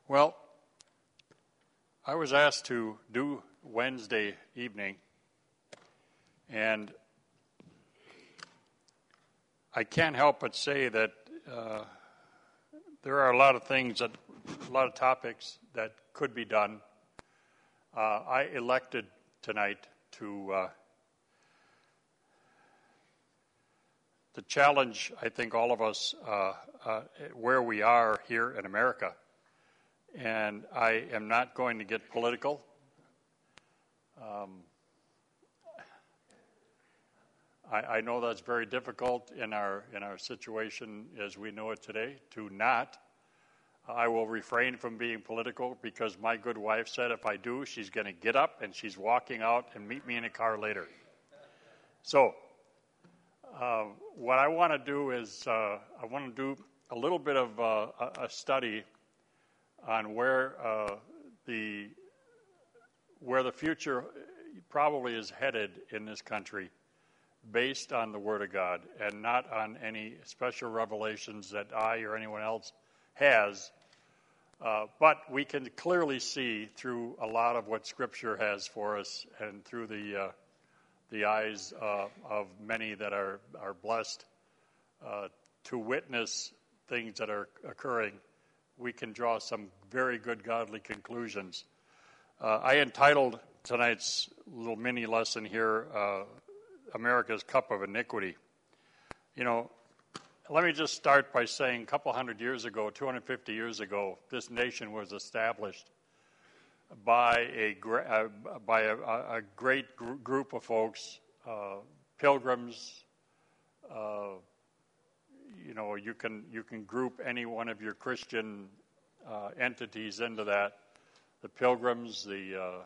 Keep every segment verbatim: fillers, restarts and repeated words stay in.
Well, I was asked to do Wednesday evening, and I can't help but say that uh, there are a lot of things, that, a lot of topics that could be done. Uh, I elected tonight to uh, to challenge, I think, all of us uh, uh, where we are here in America. And I am not going to get political. Um, I, I know that's very difficult in our in our situation as we know it today, to not. I will refrain from being political because my good wife said if I do, she's going to get up and she's walking out and meet me in a car later. So uh, what I want to do is uh, I want to do a little bit of uh, a, a study on where uh, the where the future probably is headed in this country, based on the Word of God and not on any special revelations that I or anyone else has. Uh, but we can clearly see through a lot of what Scripture has for us, and through the uh, the eyes uh, of many that are are blessed uh, to witness things that are occurring, we can draw some very good godly conclusions. Uh, I entitled tonight's little mini lesson here, uh, America's Cup of Iniquity. You know, let me just start by saying a couple hundred years ago, two hundred fifty years ago, this nation was established by a, uh, by a, a great gr- group of folks, uh, pilgrims. Uh, You know, you can you can group any one of your Christian uh, entities into that. The Pilgrims, the uh, uh,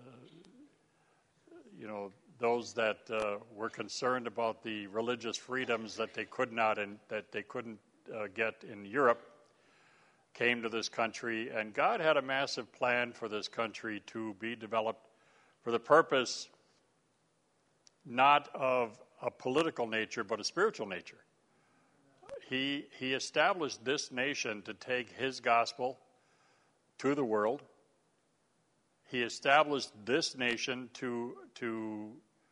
you know those that uh, were concerned about the religious freedoms that they could not and that they couldn't uh, get in Europe, came to this country, and God had a massive plan for this country to be developed for the purpose not of a political nature but a spiritual nature. He he established this nation to take his gospel to the world. He established this nation to to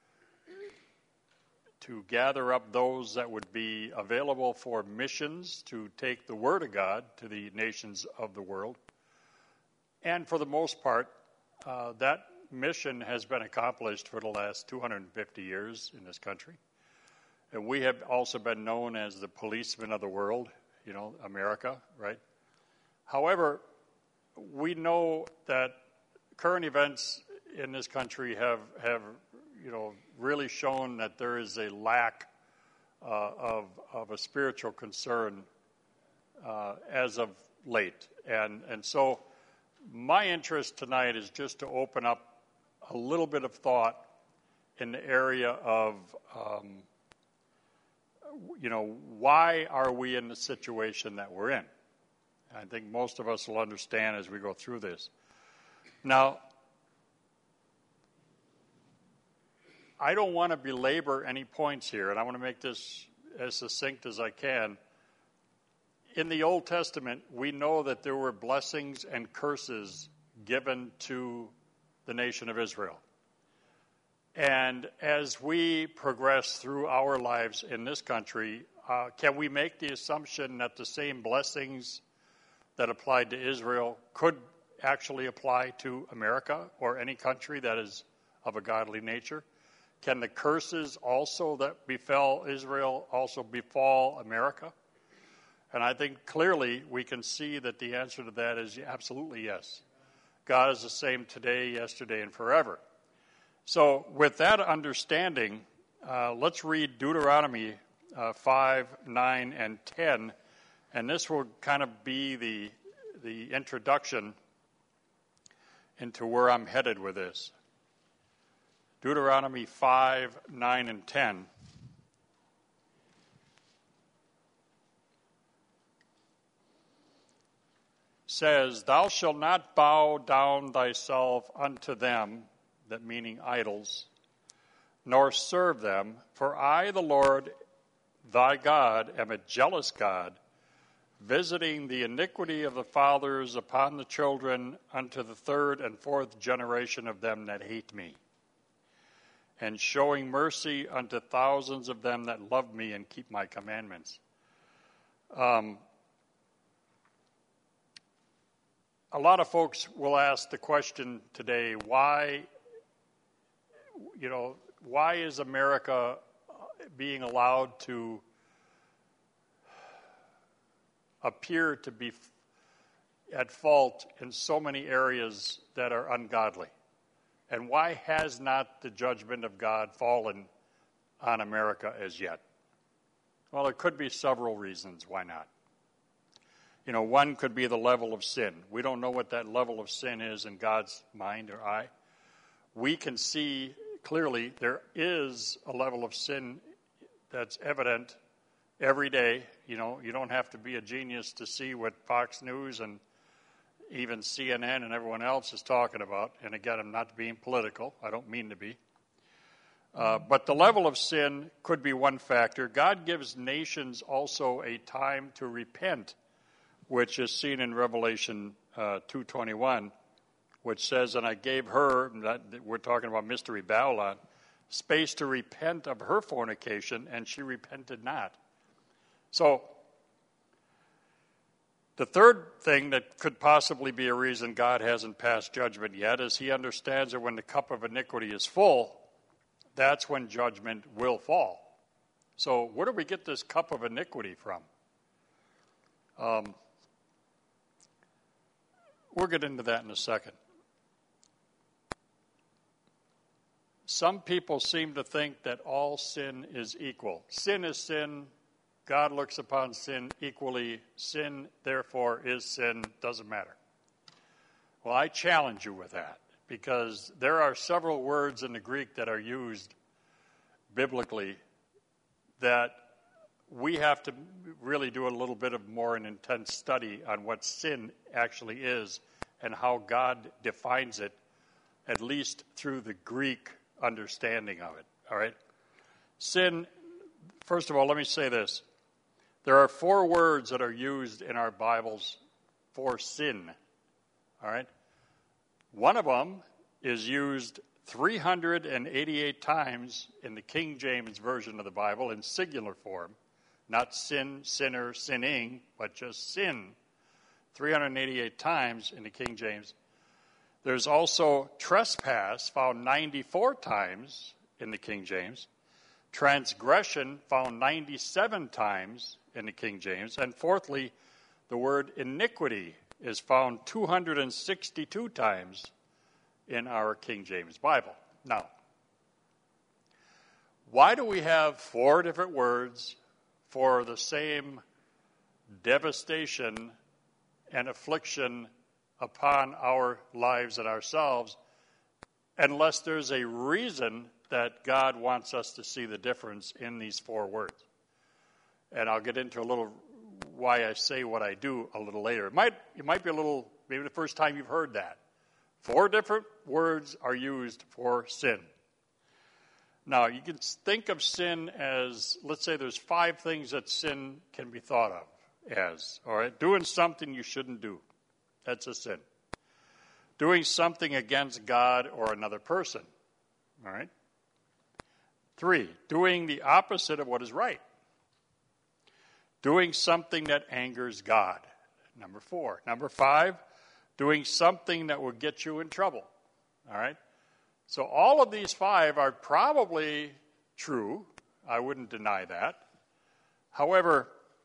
to gather up those that would be available for missions, to take the Word of God to the nations of the world. And for the most part, uh, that mission has been accomplished for the last two hundred fifty years in this country. And we have also been known as the policemen of the world, you know, America, right? However, we know that current events in this country have, have you know, really shown that there is a lack uh, of, of a spiritual concern uh, as of late. And, and so my interest tonight is just to open up a little bit of thought in the area of um, you know, why are we in the situation that we're in? I think most of us will understand as we go through this. Now, I don't want to belabor any points here, and I want to make this as succinct as I can. In the Old Testament, we know that there were blessings and curses given to the nation of Israel. And as we progress through our lives in this country, uh, can we make the assumption that the same blessings that applied to Israel could actually apply to America or any country that is of a godly nature? Can the curses also that befell Israel also befall America? And I think clearly we can see that the answer to that is absolutely yes. God is the same today, yesterday, and forever. So with that understanding, uh, let's read Deuteronomy uh, five, nine, and ten, and this will kind of be the the introduction into where I'm headed with this. Deuteronomy five, nine, and ten. Says, "Thou shalt not bow down thyself unto them," that meaning idols, "nor serve them, for I, the Lord thy God, am a jealous God, visiting the iniquity of the fathers upon the children unto the third and fourth generation of them that hate me, and showing mercy unto thousands of them that love me and keep my commandments. Um, a lot of folks will ask the question today, why, you know, why is America being allowed to appear to be at fault in so many areas that are ungodly? And why has not the judgment of God fallen on America as yet? Well, there could be several reasons why not. You know, one could be the level of sin. We don't know what that level of sin is in God's mind or eye. We can see clearly there is a level of sin that's evident every day. You know, you don't have to be a genius to see what Fox News and even C N N and everyone else is talking about. And again, I'm not being political. I don't mean to be. Uh, but the level of sin could be one factor. God gives nations also a time to repent, which is seen in Revelation uh, two twenty-one, which says, and I gave her, that we're talking about Mystery Babylon, space to repent of her fornication, and she repented not. So, the third thing that could possibly be a reason God hasn't passed judgment yet is he understands that when the cup of iniquity is full, that's when judgment will fall. So, where do we get this cup of iniquity from? Um, we'll get into that in a second. Some people seem to think that all sin is equal. Sin is sin. God looks upon sin equally. Sin, therefore, is sin. Doesn't matter. Well, I challenge you with that, because there are several words in the Greek that are used biblically that we have to really do a little bit of more an intense study on what sin actually is and how God defines it, at least through the Greek understanding of it. All right? Sin, first of all, let me say this. There are four words that are used in our Bibles for sin. All right? One of them is used three hundred eighty-eight times in the King James Version of the Bible in singular form. Not sin, sinner, sinning, but just sin. three hundred eighty-eight times in the King James. There's also trespass, found ninety-four times in the King James. Transgression, found ninety-seven times in the King James. And fourthly, the word iniquity is found two hundred sixty-two times in our King James Bible. Now, why do we have four different words for the same devastation and affliction upon our lives and ourselves, unless there's a reason that God wants us to see the difference in these four words? And I'll get into a little why I say what I do a little later. It might, it might be a little, maybe the first time you've heard that. Four different words are used for sin. Now, you can think of sin as, let's say there's five things that sin can be thought of as. All right? Doing something you shouldn't do. That's a sin. Doing something against God or another person. All right? Three, doing the opposite of what is right. Doing something that angers God. Number four. Number five, doing something that will get you in trouble. All right? So all of these five are probably true. I wouldn't deny that. However,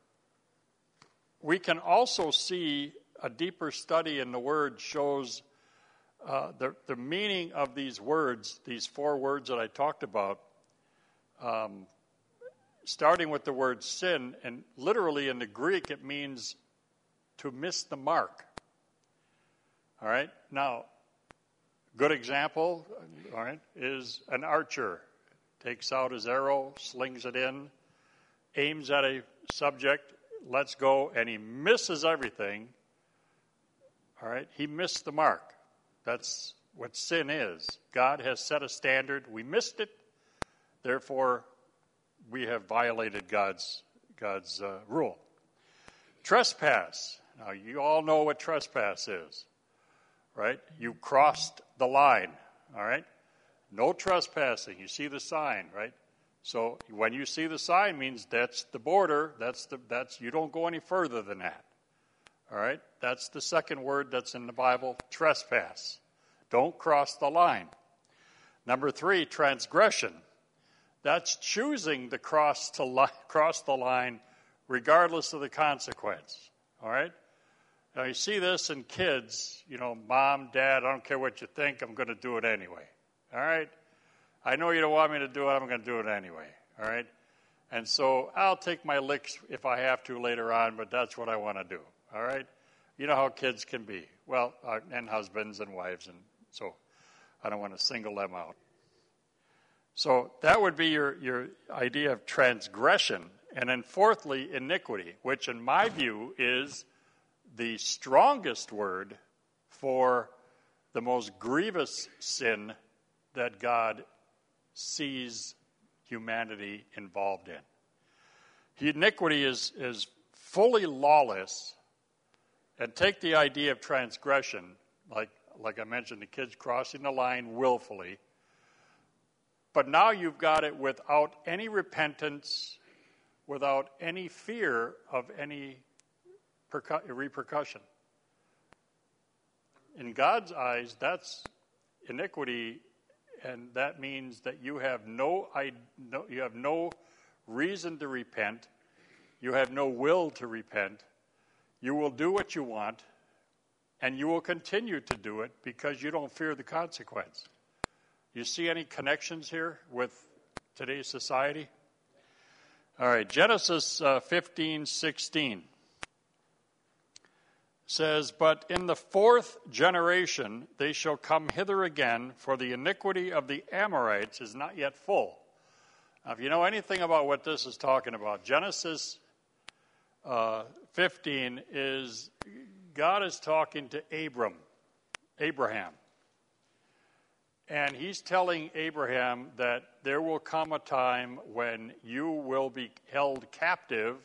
we can also see a deeper study in the Word shows uh, the, the meaning of these words, these four words that I talked about, um, starting with the word sin, and literally in the Greek it means to miss the mark. All right? Now, good example, all right, is an archer. Takes out his arrow, slings it in, aims at a subject, lets go, and he misses everything. All right? He missed the mark. That's what sin is. God has set a standard. We missed it. Therefore, we have violated God's, God's uh, rule. Trespass. Now, you all know what trespass is, right? You crossed the line, all right? No trespassing. You see the sign, right? So when you see the sign, means that's the border. That's the that's you don't go any further than that. All right? That's the second word that's in the Bible, trespass. Don't cross the line. Number three, transgression. That's choosing to cross to li- cross the line regardless of the consequence. All right? Now you see this in kids, you know, mom, dad, I don't care what you think, I'm going to do it anyway. All right? I know you don't want me to do it, I'm going to do it anyway. All right? And so I'll take my licks if I have to later on, but that's what I want to do. All right? You know how kids can be. Well, uh, and husbands and wives, and so I don't want to single them out. So that would be your, your idea of transgression. And then fourthly, iniquity, which in my view is the strongest word for the most grievous sin that God sees humanity involved in. Iniquity is, is fully lawless. And take the idea of transgression, like, like I mentioned, the kids crossing the line willfully. But now you've got it without any repentance, without any fear of any percu- repercussion. In God's eyes, that's iniquity, and that means that you have no, no you have no reason to repent. You have no will to repent. You will do what you want, and you will continue to do it because you don't fear the consequence. You see any connections here with today's society? All right, Genesis uh, fifteen sixteen says, "But in the fourth generation they shall come hither again, for the iniquity of the Amorites is not yet full." Now, if you know anything about what this is talking about, Genesis uh, fifteen is God is talking to Abram, Abraham. And he's telling Abraham that there will come a time when you will be held captive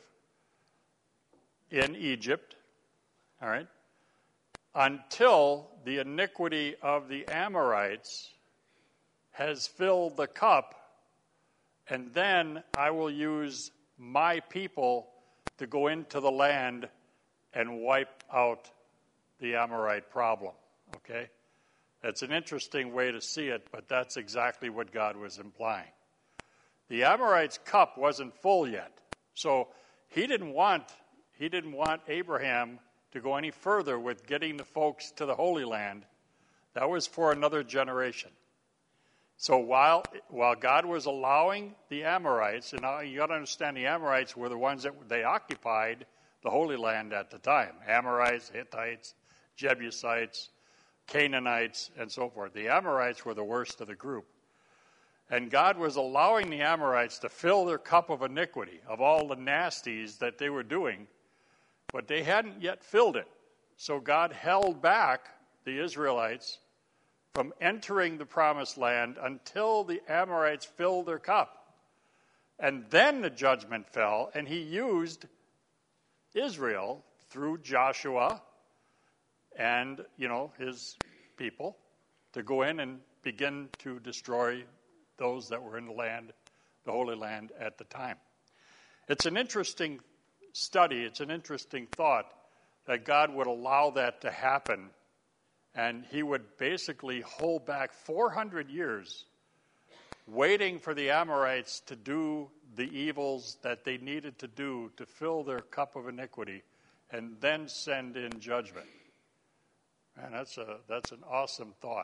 in Egypt, all right, until the iniquity of the Amorites has filled the cup, and then I will use my people to go into the land and wipe out the Amorite problem, okay? That's an interesting way to see it, but that's exactly what God was implying. The Amorites' cup wasn't full yet, so he didn't want he didn't want Abraham to go any further with getting the folks to the Holy Land. That was for another generation. So while while God was allowing the Amorites, and now you got to understand the Amorites were the ones that they occupied the Holy Land at the time: Amorites, Hittites, Jebusites, Canaanites, and so forth. The Amorites were the worst of the group. And God was allowing the Amorites to fill their cup of iniquity, of all the nasties that they were doing, but they hadn't yet filled it. So God held back the Israelites from entering the promised land until the Amorites filled their cup. And then the judgment fell, and he used Israel through Joshua and, you know, his people to go in and begin to destroy those that were in the land, the Holy Land at the time. It's an interesting study, it's an interesting thought that God would allow that to happen, and he would basically hold back four hundred years waiting for the Amorites to do the evils that they needed to do to fill their cup of iniquity and then send in judgment. Man, that's a that's an awesome thought.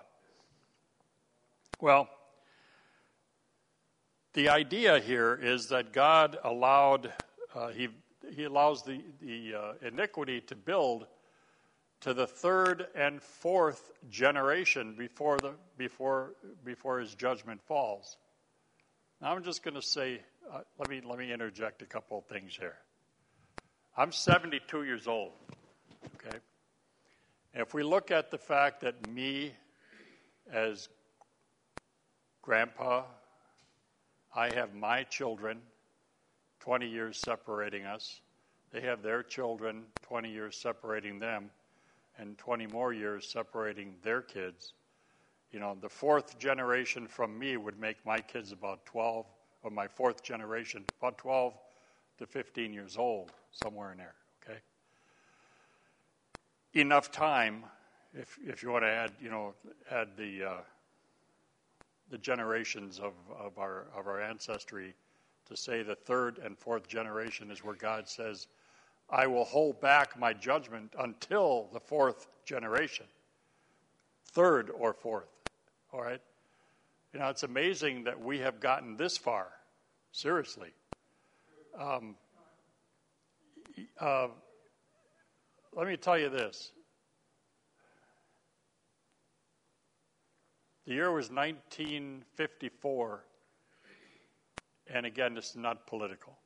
Well, the idea here is that God allowed uh, he he allows the the uh, iniquity to build to the third and fourth generation before the before before his judgment falls. Now I'm just going to say, uh, let me let me interject a couple of things here. I'm seventy-two years old. Okay. If we look at the fact that me, as grandpa, I have my children, twenty years separating us. they have their children, twenty years separating them, and twenty more years separating their kids. You know, the fourth generation from me would make my kids about twelve, or my fourth generation, about twelve to fifteen years old, somewhere in there, okay? Enough time, if if you want to add, you know, add the uh, the generations of, of our of our ancestry, to say the third and fourth generation is where God says, I will hold back my judgment until the fourth generation, third or fourth, all right? You know, it's amazing that we have gotten this far, seriously. Um, uh, let me tell you this. The year was nineteen fifty-four, and again, this is not political.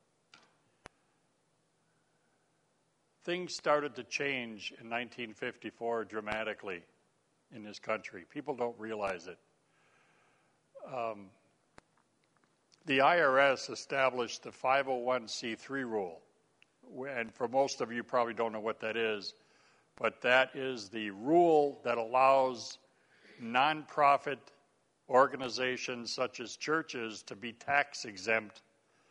Things started to change in nineteen fifty-four dramatically in this country. People don't realize it. Um, the I R S established the five oh one c three rule, and for most of you probably don't know what that is, but that is the rule that allows nonprofit organizations such as churches to be tax exempt.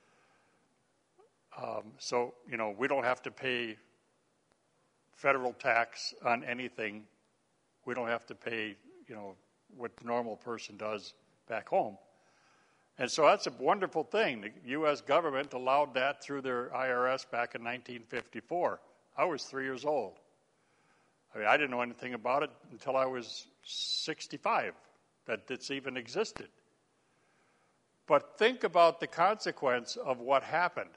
Um, so, you know, we don't have to pay federal tax on anything. We don't have to pay, you know, what the normal person does back home. And so that's a wonderful thing. The U S government allowed that through their I R S back in nineteen fifty-four. I was three years old. I mean, I didn't know anything about it until I was sixty-five, that this even existed. But think about the consequence of what happened.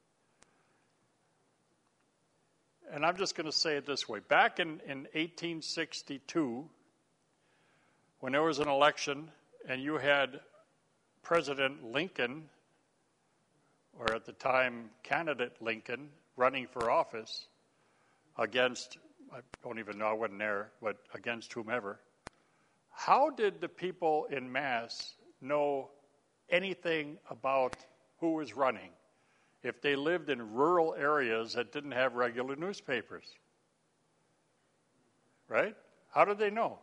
And I'm just going to say it this way. Back in, in eighteen sixty-two, when there was an election and you had President Lincoln, or at the time candidate Lincoln, running for office against, I don't even know, I wasn't there, but against whomever, how did the people in mass know anything about who was running if they lived in rural areas that didn't have regular newspapers? Right? How did they know?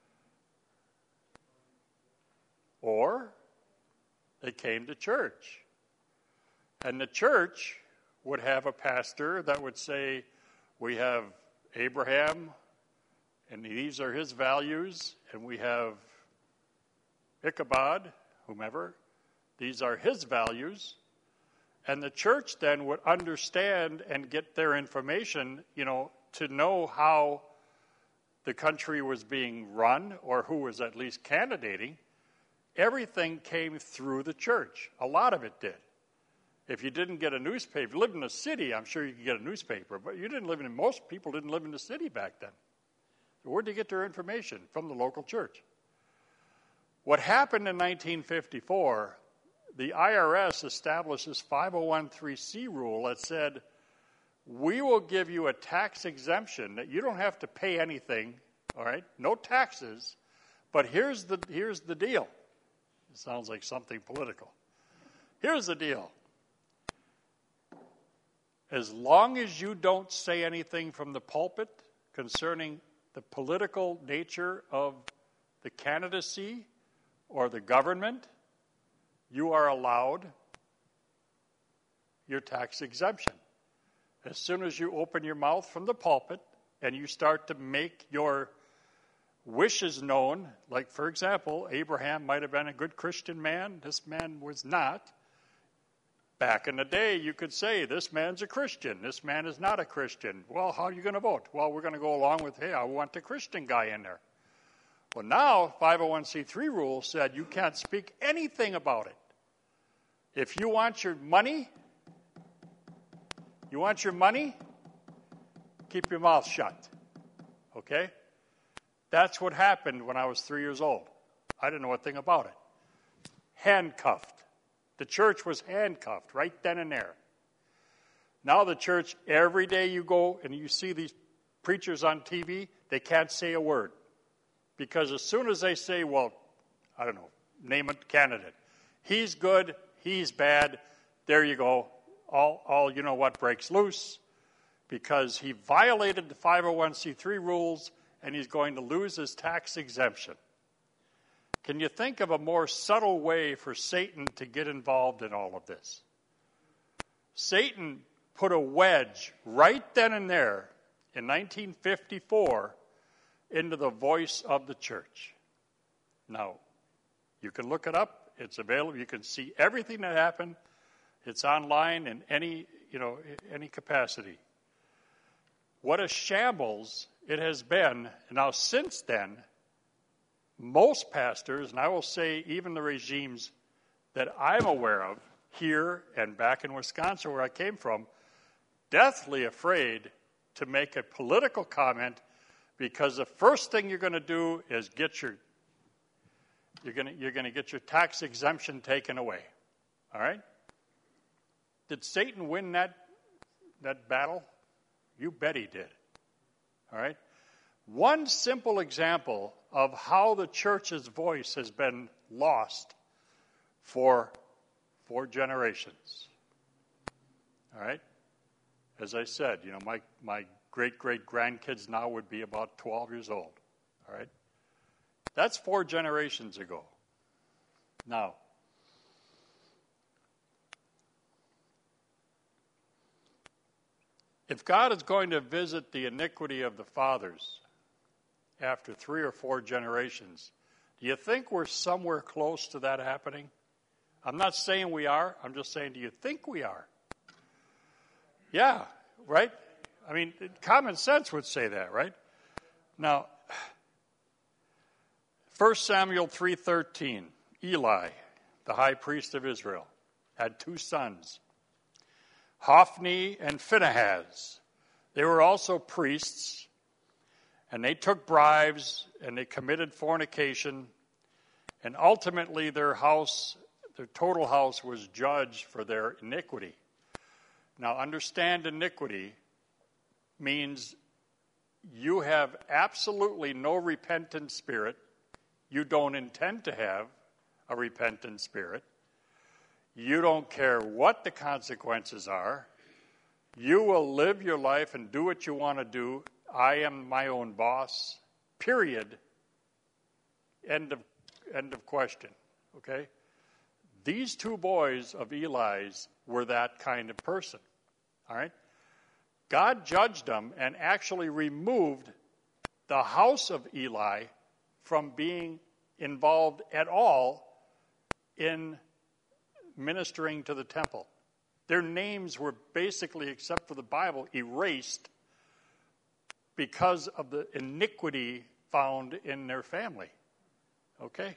Or they came to church. And the church would have a pastor that would say, we have Abraham, and these are his values, and we have Ichabod, whomever, these are his values. And the church then would understand and get their information, you know, to know how the country was being run, or who was at least candidating. Everything came through the church. A lot of it did. If you didn't get a newspaper, if you lived in a city, I'm sure you could get a newspaper, but you didn't live in, most people didn't live in the city back then. So where did they get their information? From the local church. What happened in nineteen fifty-four, the I R S established this five oh one c rule that said, we will give you a tax exemption that you don't have to pay anything, all right, no taxes, but here's the here's the deal. It sounds like something political. Here's the deal. As long as you don't say anything from the pulpit concerning the political nature of the candidacy or the government, you are allowed your tax exemption. As soon as you open your mouth from the pulpit and you start to make your wishes known, like, for example, Abraham might have been a good Christian man. This man was not. Back in the day, you could say, this man's a Christian. This man is not a Christian. Well, how are you going to vote? Well, we're going to go along with, hey, I want the Christian guy in there. Well, now, five oh one c three rule said you can't speak anything about it. If you want your money, you want your money, keep your mouth shut. Okay? That's what happened when I was three years old. I didn't know a thing about it. Handcuffed. The church was handcuffed right then and there. Now the church, every day you go and you see these preachers on T V, they can't say a word. Because as soon as they say, well, I don't know, name a candidate. He's good, he's bad, there you go. All, all you know what breaks loose. because he violated the five oh one c three rules and he's going to lose his tax exemption. Can you think of a more subtle way for Satan to get involved in all of this? Satan put a wedge right then and there in nineteen fifty-four into the voice of the church. Now, you can look it up. It's available. You can see everything that happened. It's online in any, you know, any capacity. What a shambles it has been. Now, since then, most pastors, and I will say even the regimes that I'm aware of here and back in Wisconsin where I came from, deathly afraid to make a political comment, because the first thing you're going to do is get your you're going to you're going to get your tax exemption taken away. All right? Did Satan win that that battle? You bet he did. All right? One simple example of how the church's voice has been lost for four generations. All right? As I said, you know, my, my great-great-grandkids now would be about twelve years old. All right? That's four generations ago. Now, if God is going to visit the iniquity of the fathers after three or four generations, do you think we're somewhere close to that happening? I'm not saying we are. I'm just saying, do you think we are? Yeah, right? I mean, common sense would say that, right? Now, First Samuel three thirteen, Eli, the high priest of Israel, had two sons, Hophni and Phinehas. They were also priests, and they took bribes, and they committed fornication, and ultimately their house, their total house, was judged for their iniquity. Now, understand, iniquity means you have absolutely no repentant spirit. You don't intend to have a repentant spirit. You don't care what the consequences are. You will live your life and do what you want to do. I am my own boss, period. End of, end of question, okay? These two boys of Eli's were that kind of person, all right? God judged them and actually removed the house of Eli from being involved at all in ministering to the temple. Their names were basically, except for the Bible, erased because of the iniquity found in their family. Okay?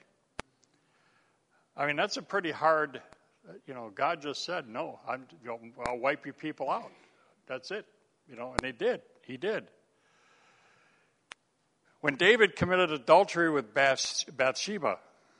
I mean, that's a pretty hard, you know, God just said, no, I'm, you know, I'll wipe you people out. That's it. You know, and they did. He did. When David committed adultery with Bathsheba,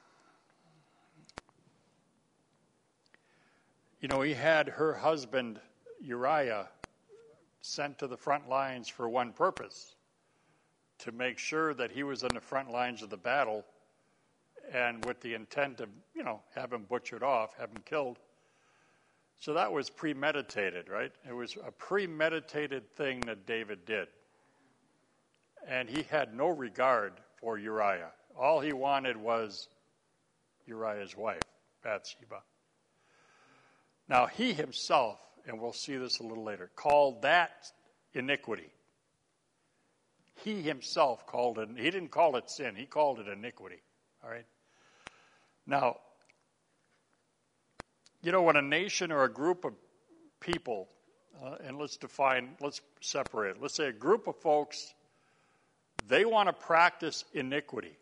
you know, he had her husband Uriah sent to the front lines for one purpose, to make sure that he was in the front lines of the battle, and with the intent of, you know, have him butchered off, have him killed. So that was premeditated, right? It was a premeditated thing that David did. And he had no regard for Uriah. All he wanted was Uriah's wife, Bathsheba. Now, he himself, and we'll see this a little later, called that iniquity. He himself called it, he didn't call it sin, he called it iniquity. All right? Now, you know, when a nation or a group of people, uh, and let's define, let's separate it. Let's say a group of folks, they want to practice iniquity.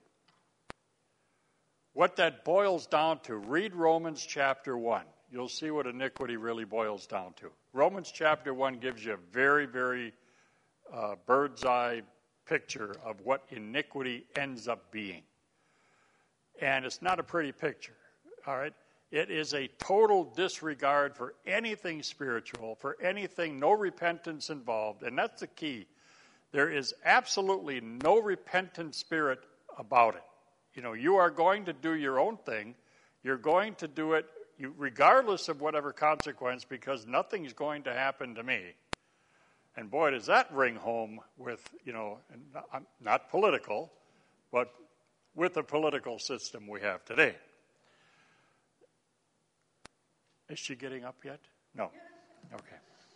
What that boils down to, read Romans chapter one. You'll see what iniquity really boils down to. Romans chapter one gives you a very, very uh, bird's eye picture of what iniquity ends up being. And it's not a pretty picture, all right? It is a total disregard for anything spiritual, for anything, no repentance involved, and that's the key. There is absolutely no repentant spirit about it. You know, you are going to do your own thing. You're going to do it you, regardless of whatever consequence, because nothing's going to happen to me. And boy, does that ring home with, you know, not, not political, but with the political system we have today. Is she getting up yet? No. Okay.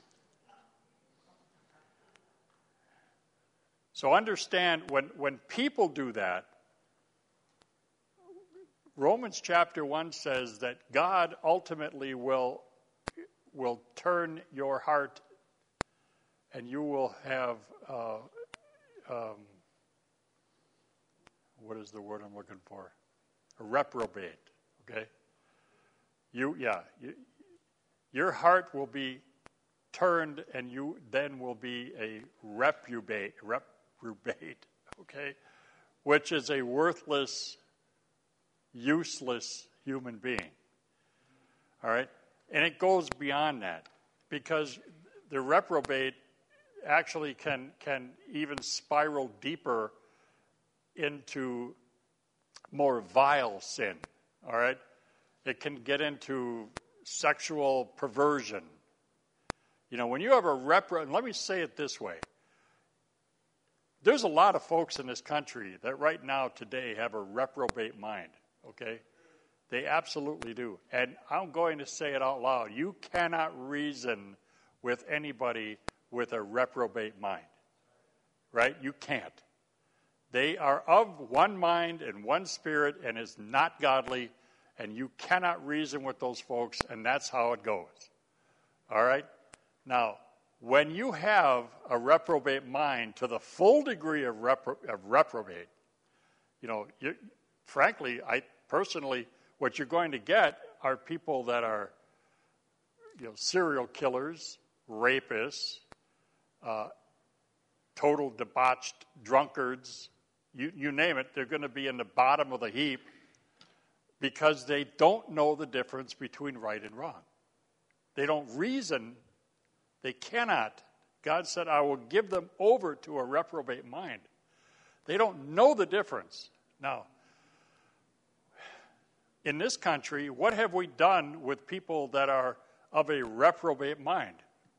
So understand, when, when people do that, Romans chapter one says that God ultimately will, will turn your heart and you will have, uh, um, what is the word I'm looking for? A reprobate, okay? You, yeah, you, your heart will be turned and you then will be a reprobate, reprobate, okay? Which is a worthless, useless human being, all right? And it goes beyond that because the reprobate actually can can even spiral deeper into more vile sin, all right? It can get into sexual perversion. You know, when you have a repro, let me say it this way. There's a lot of folks in this country that right now today have a reprobate mind, okay? They absolutely do. And I'm going to say it out loud. You cannot reason with anybody with a reprobate mind, right? You can't. They are of one mind and one spirit and is not godly, and you cannot reason with those folks, and that's how it goes. All right? Now, when you have a reprobate mind to the full degree of, repro- of reprobate, you know, you, frankly, I personally, what you're going to get are people that are, you know, serial killers, rapists, uh, total debauched drunkards, you, you name it, they're going to be in the bottom of the heap because they don't know the difference between right and wrong. They don't reason. They cannot. God said, I will give them over to a reprobate mind. They don't know the difference. Now, in this country, what have we done with people that are of a reprobate mind?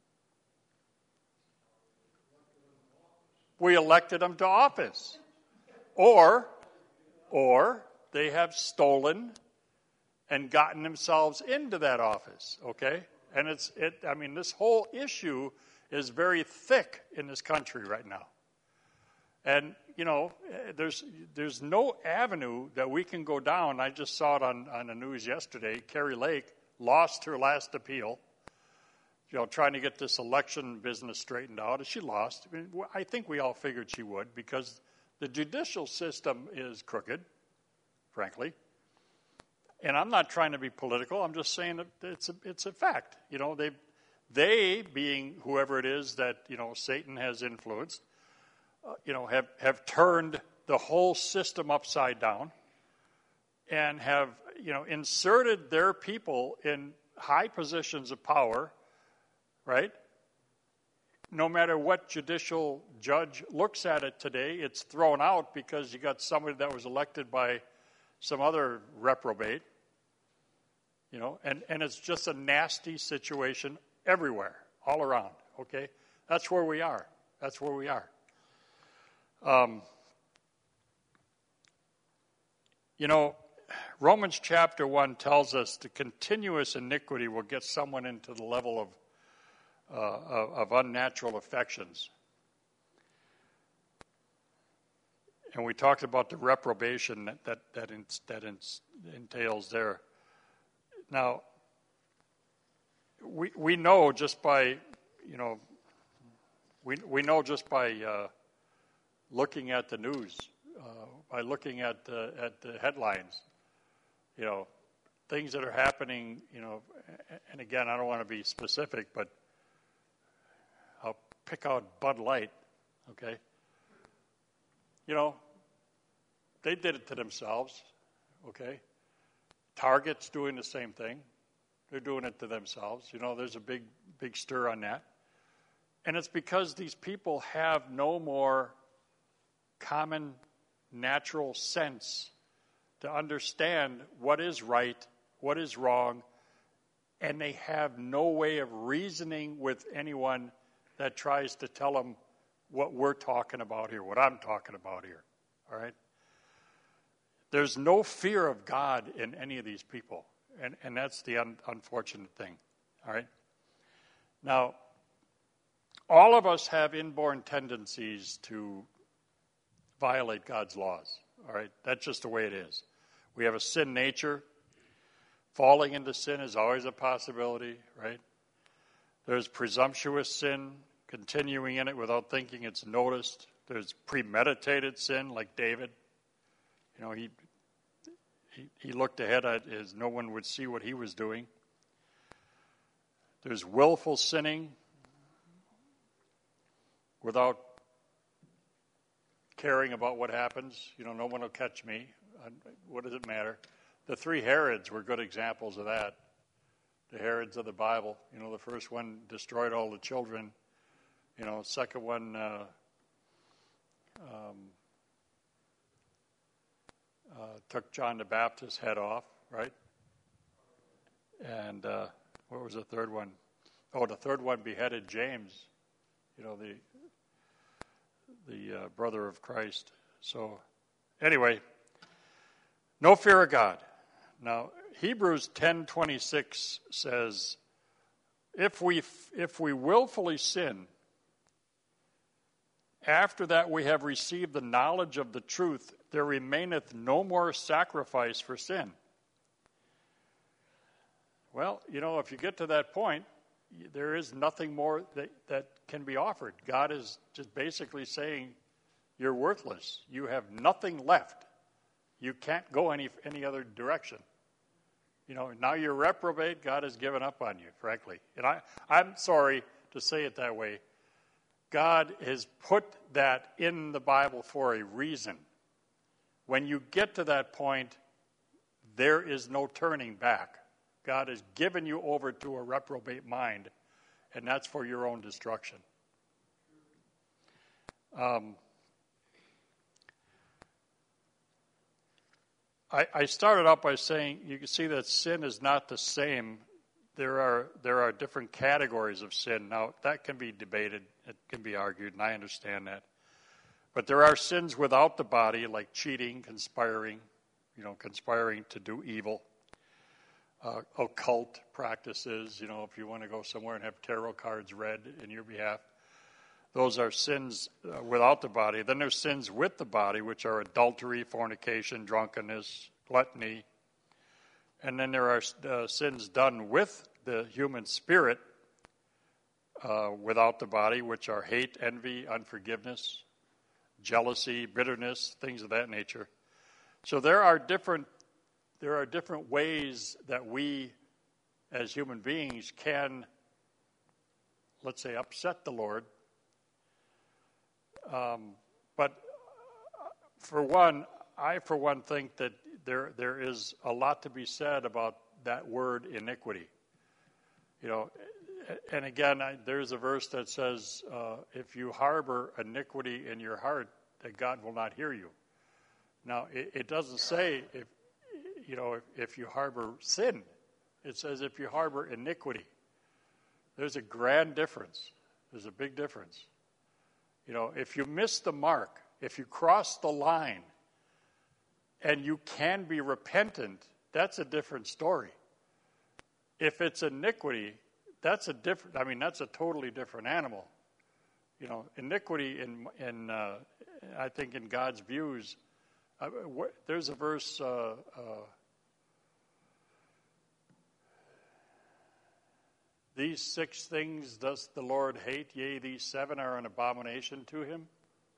We elected them to office. Or, or they have stolen and gotten themselves into that office, okay? And it's, it. I mean, this whole issue is very thick in this country right now. And, you know, there's there's no avenue that we can go down. I just saw it on, on the news yesterday. Carrie Lake lost her last appeal, you know, trying to get this election business straightened out. And she lost. I mean, I think we all figured she would because the judicial system is crooked, frankly. And I'm not trying to be political. I'm just saying that it's a, it's a fact. You know, they, they being whoever it is that, you know, Satan has influenced, uh, you know, have, have turned the whole system upside down and have, you know, inserted their people in high positions of power, right? No matter what judicial judge looks at it today, it's thrown out because you got somebody that was elected by some other reprobate, you know, and, and it's just a nasty situation everywhere, all around, okay? That's where we are. That's where we are. Um, you know, Romans chapter one tells us the continuous iniquity will get someone into the level of uh, of, of unnatural affections. And we talked about the reprobation that that that, in, that in, entails there. Now, we we know just by, you know, we we know just by uh, looking at the news, uh, by looking at the, at the headlines, you know, things that are happening, you know, and again, I don't want to be specific, but I'll pick out Bud Light, okay? You know, they did it to themselves, okay? Target's doing the same thing. They're doing it to themselves. You know, there's a big, big stir on that. And it's because these people have no more common natural sense to understand what is right, what is wrong, and they have no way of reasoning with anyone that tries to tell them what we're talking about here, what I'm talking about here. All right? There's no fear of God in any of these people, and, and that's the un, unfortunate thing. All right? Now, all of us have inborn tendencies to violate God's laws. All right? That's just the way it is. We have a sin nature. Falling into sin is always a possibility, right? There's presumptuous sin, continuing in it without thinking it's noticed. There's premeditated sin, like David. You know, he he, he looked ahead as no one would see what he was doing. There's willful sinning without caring about what happens. You know, no one will catch me. What does it matter? The three Herods were good examples of that. The Herods of the Bible. You know, the first one destroyed all the children. You know, the second one uh, um, uh, took John the Baptist's head off, right? And uh, what was the third one? Oh, the third one beheaded James, you know, the the uh, brother of Christ. So, anyway, no fear of God. Now, Hebrews ten twenty-six says, if we if we willfully sin, after that we have received the knowledge of the truth, there remaineth no more sacrifice for sin. Well, you know, if you get to that point, there is nothing more that, that can be offered. God is just basically saying, you're worthless. You have nothing left. You can't go any any other direction. You know, now you're reprobate. God has given up on you, frankly. And I, I'm sorry to say it that way. God has put that in the Bible for a reason. When you get to that point, there is no turning back. God has given you over to a reprobate mind, and that's for your own destruction. Um, I, I started out by saying you can see that sin is not the same. There are there are different categories of sin. Now, that can be debated. It can be argued, and I understand that. But there are sins without the body, like cheating, conspiring, you know, conspiring to do evil. Uh, occult practices, you know, if you want to go somewhere and have tarot cards read in your behalf. Those are sins uh, without the body. Then there's sins with the body, which are adultery, fornication, drunkenness, gluttony. And then there are uh, sins done with the human spirit uh, without the body, which are hate, envy, unforgiveness, jealousy, bitterness, things of that nature. So there are different there are different ways that we, as human beings, can, let's say, upset the Lord. Um, but for one, I, for one, think that there there is a lot to be said about that word iniquity. You know, and again, I, there's a verse that says, uh, if you harbor iniquity in your heart, that God will not hear you. Now, it, it doesn't say, if you know, if, if you harbor sin. It says if you harbor iniquity. There's a grand difference. There's a big difference. You know, if you miss the mark, if you cross the line, and you can be repentant, that's a different story. If it's iniquity, that's a different, I mean, that's a totally different animal. You know, iniquity, in, in uh, I think in God's views, uh, wh- there's a verse, uh, uh, these six things does the Lord hate, yea, these seven are an abomination to him.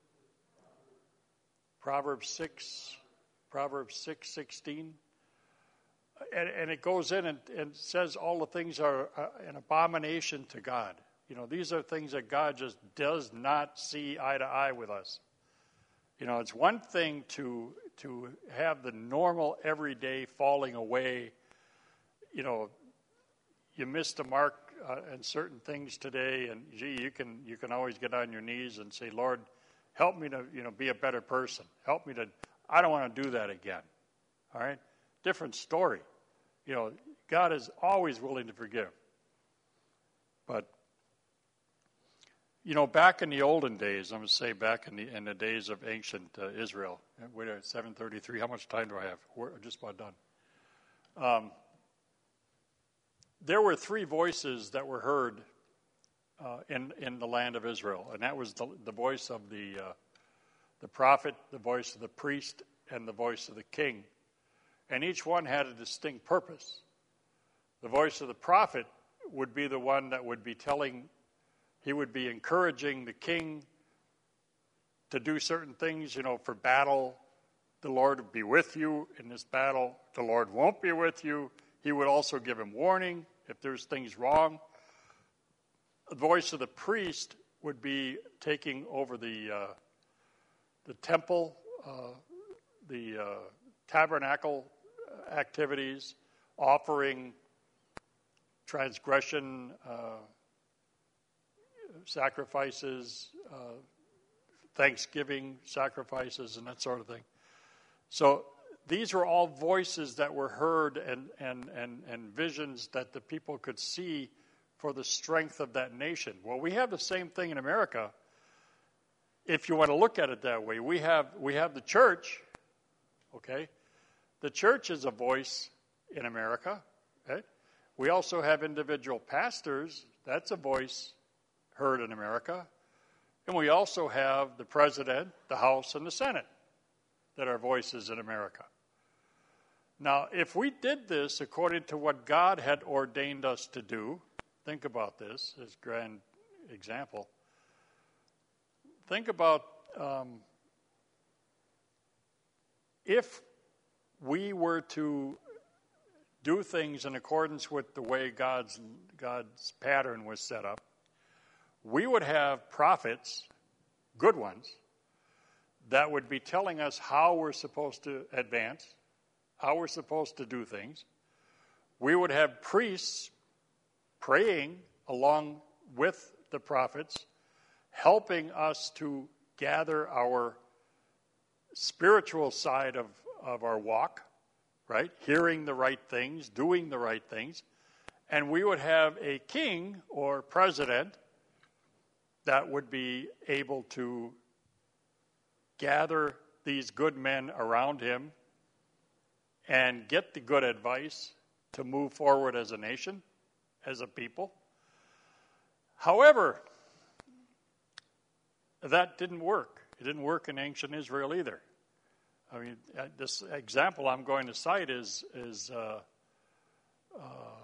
Proverbs six, Proverbs six sixteen. And, and it goes in and, and says all the things are uh, an abomination to God. You know, these are things that God just does not see eye to eye with us. You know, it's one thing to to have the normal everyday falling away. You know, you missed a mark uh, in certain things today, and gee, you can you can always get on your knees and say, Lord, help me to you know be a better person. Help me to. I don't want to do that again. All right, different story. You know, God is always willing to forgive, but You know, back in the olden days, I'm going to say back in the in the days of ancient uh, Israel, wait at seven thirty-three, how much time do I have? We're just about done. Um, there were three voices that were heard uh, in, in the land of Israel, and that was the, the voice of the, uh, the prophet, the voice of the priest, and the voice of the king. And each one had a distinct purpose. The voice of the prophet would be the one that would be telling, he would be encouraging the king to do certain things, you know, for battle. The Lord will be with you in this battle. The Lord won't be with you. He would also give him warning if there's things wrong. The voice of the priest would be taking over the uh, the temple, uh, the uh, tabernacle activities, offering transgression uh, sacrifices, uh, Thanksgiving sacrifices, and that sort of thing. So these were all voices that were heard and, and, and, and visions that the people could see for the strength of that nation. Well, we have the same thing in America. If you want to look at it that way, we have we have the church, okay? The church is a voice in America, okay? We also have individual pastors. That's a voice heard in America. And we also have the president, the House, and the Senate that are voices in America. Now, if we did this according to what God had ordained us to do, think about this as a grand example. Think about um, if we were to do things in accordance with the way God's God's pattern was set up, we would have prophets, good ones, that would be telling us how we're supposed to advance, how we're supposed to do things. We would have priests praying along with the prophets, helping us to gather our spiritual side of, of our walk, right? Hearing the right things, doing the right things. And we would have a king or president that would be able to gather these good men around him and get the good advice to move forward as a nation, as a people. However, that didn't work. It didn't work in ancient Israel either. I mean, this example I'm going to cite is is uh, uh,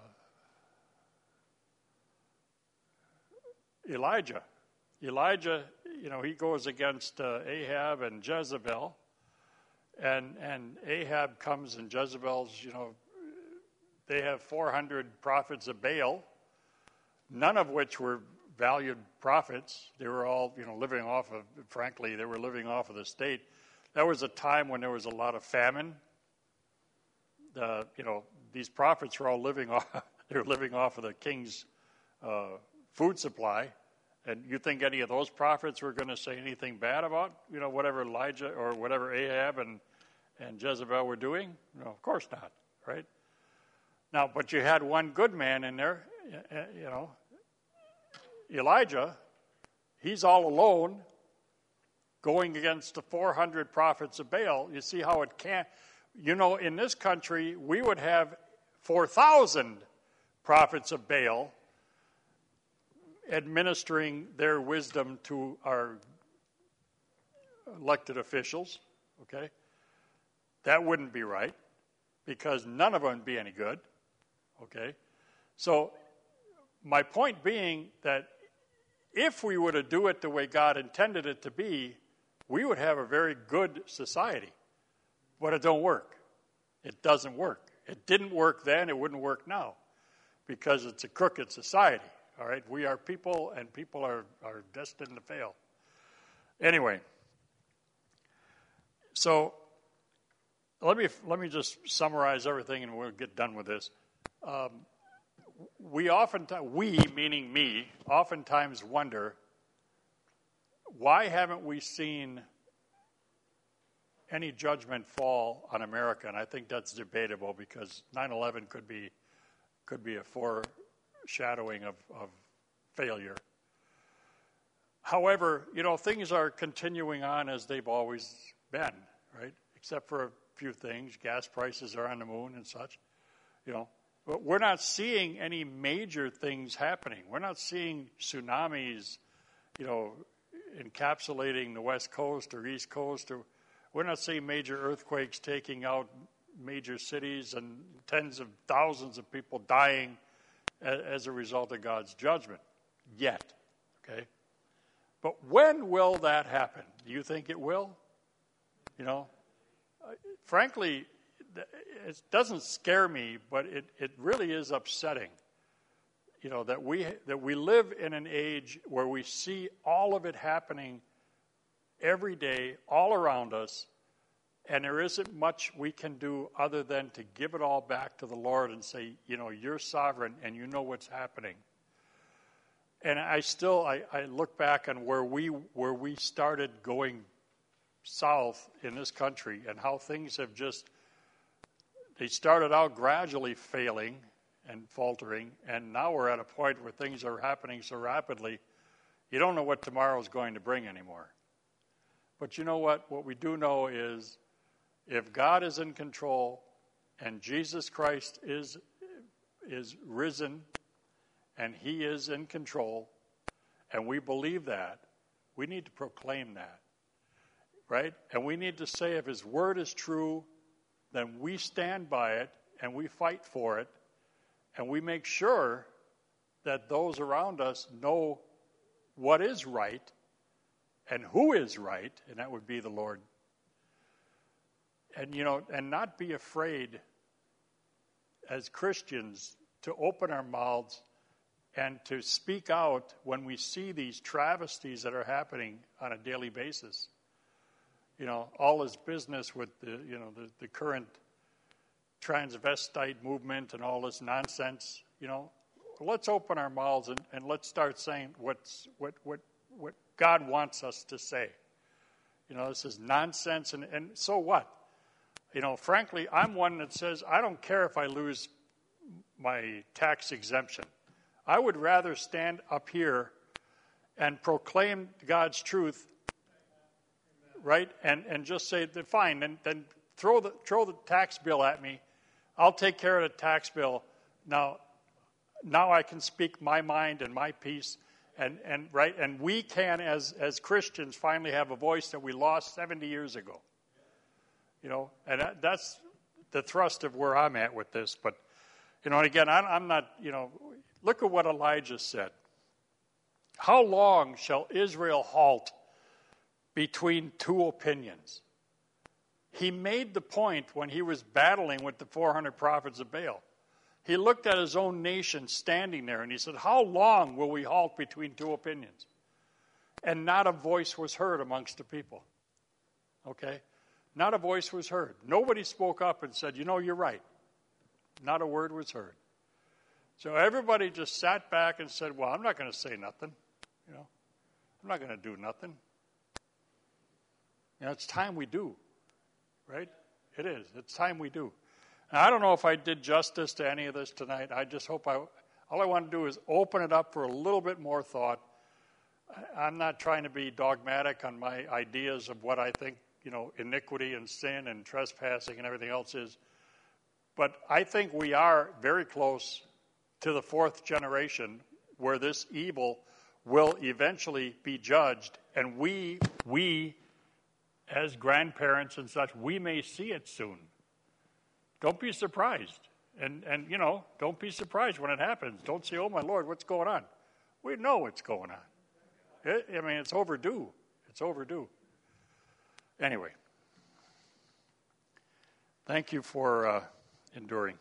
Elijah. Elijah, you know, he goes against uh, Ahab and Jezebel, and and Ahab comes and Jezebel's, you know, they have four hundred prophets of Baal, none of which were valued prophets. They were all, you know, living off of, frankly, they were living off of the state. There was a time when there was a lot of famine. Uh, you know, these prophets were all living off, they were living off of the king's uh, food supply. And you think any of those prophets were going to say anything bad about, you know, whatever Elijah or whatever Ahab and, and Jezebel were doing? No, of course not, right? Now, but you had one good man in there, you know, Elijah. He's all alone going against the four hundred prophets of Baal. You see how it can't, you know, in this country, we would have four thousand prophets of Baal administering their wisdom to our elected officials, okay? That wouldn't be right, because none of them would be any good, okay? So my point being that if we were to do it the way God intended it to be, we would have a very good society. But it don't work. It doesn't work. It didn't work then, it wouldn't work now, because it's a crooked society. All right, we are people, and people are, are destined to fail. Anyway, so let me let me just summarize everything, and we'll get done with this. Um, we often, we meaning me, oftentimes wonder, why haven't we seen any judgment fall on America? And I think that's debatable, because nine eleven could be could be a foreshadowing of, of failure. However, you know, things are continuing on as they've always been, right? Except for a few things. Gas prices are on the moon and such, you know. But we're not seeing any major things happening. We're not seeing tsunamis, you know, encapsulating the West Coast or East Coast. Or we're not seeing major earthquakes taking out major cities and tens of thousands of people dying as, as a result of God's judgment yet, okay? But when will that happen? Do you think it will? You know, uh, frankly, it doesn't scare me, but it, it really is upsetting, you know, that we that we live in an age where we see all of it happening every day, all around us, and there isn't much we can do other than to give it all back to the Lord and say, you know, you're sovereign and you know what's happening. And I still, I, I look back on where we where we started going south in this country and how things have just, they started out gradually failing and faltering, and now we're at a point where things are happening so rapidly, you don't know what tomorrow is going to bring anymore. But you know what? What we do know is if God is in control and Jesus Christ is is risen and he is in control, and we believe that, we need to proclaim that, right? And we need to say if his word is true, then we stand by it and we fight for it, and we make sure that those around us know what is right and who is right, and that would be the Lord. And, you know, and not be afraid as Christians to open our mouths and to speak out when we see these travesties that are happening on a daily basis. You know, all this business with the, you know, the, the current transvestite movement and all this nonsense, you know, let's open our mouths and, and let's start saying what's, what, what, what God wants us to say. You know, this is nonsense, and, and so what? You know, frankly, I'm one that says I don't care if I lose my tax exemption. I would rather stand up here and proclaim God's truth, right? And and just say, fine, then then throw the throw the tax bill at me. I'll take care of the tax bill. Now, now I can speak my mind and my piece, and and right, and we can as as Christians finally have a voice that we lost seventy years ago. You know, and that, that's the thrust of where I'm at with this. But you know, and again, I'm, I'm not. You know, look at what Elijah said. How long shall Israel halt between two opinions? He made the point when he was battling with the four hundred prophets of Baal. He looked at his own nation standing there and he said, how long will we halt between two opinions? And not a voice was heard amongst the people. Okay? Not a voice was heard. Nobody spoke up and said, you know, you're right. Not a word was heard. So everybody just sat back and said, well, I'm not going to say nothing. You know, I'm not going to do nothing. You know, it's time we do. Right? It is. It's time we do. Now, I don't know if I did justice to any of this tonight. I just hope I, all I want to do is open it up for a little bit more thought. I'm not trying to be dogmatic on my ideas of what I think, you know, iniquity and sin and trespassing and everything else is. But I think we are very close to the fourth generation where this evil will eventually be judged. And we, we, as grandparents and such, we may see it soon. Don't be surprised. And, and you know, don't be surprised when it happens. Don't say, oh, my Lord, what's going on? We know what's going on. It, I mean, it's overdue. It's overdue. Anyway, thank you for uh, enduring.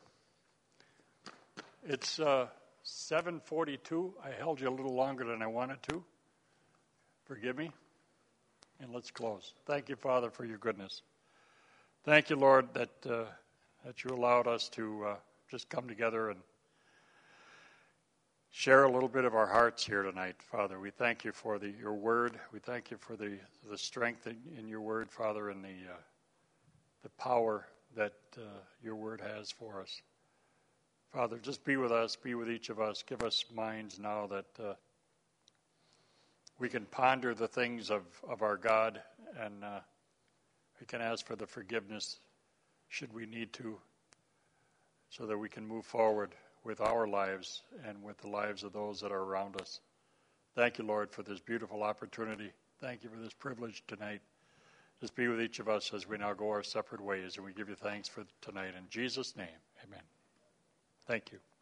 It's uh, seven forty-two. I held you a little longer than I wanted to. Forgive me. And let's close. Thank you, Father, for your goodness. Thank you, Lord, that uh, that you allowed us to uh, just come together and share a little bit of our hearts here tonight, Father. We thank you for the, your word. We thank you for the, the strength in, in your word, Father, and the uh, the power that uh, your word has for us. Father, just be with us, be with each of us. Give us minds now that uh, we can ponder the things of, of our God, and uh, we can ask for the forgiveness should we need to, so that we can move forward with our lives and with the lives of those that are around us. Thank you, Lord, for this beautiful opportunity. Thank you for this privilege tonight. Just be with each of us as we now go our separate ways, and we give you thanks for tonight. In Jesus' name, amen. Thank you.